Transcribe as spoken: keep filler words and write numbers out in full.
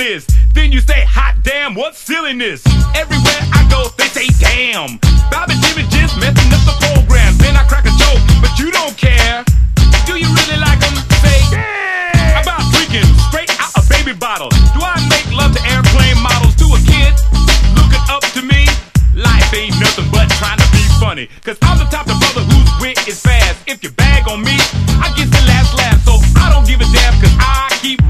this. Then you say, hot damn, what silliness. Everywhere I go, they say, damn. Bobby Jimmy just messing up the program. Then I crack a joke, but you don't care. Do you really like them? Say, yeah. About drinking straight out a baby bottle. Do I make love to airplane models? To a kid looking up to me? Life ain't nothing but trying to be funny. Cause I'm the type of brother whose wit is fast. If you bag on me, I get the last laugh. So I don't give a damn cause I keep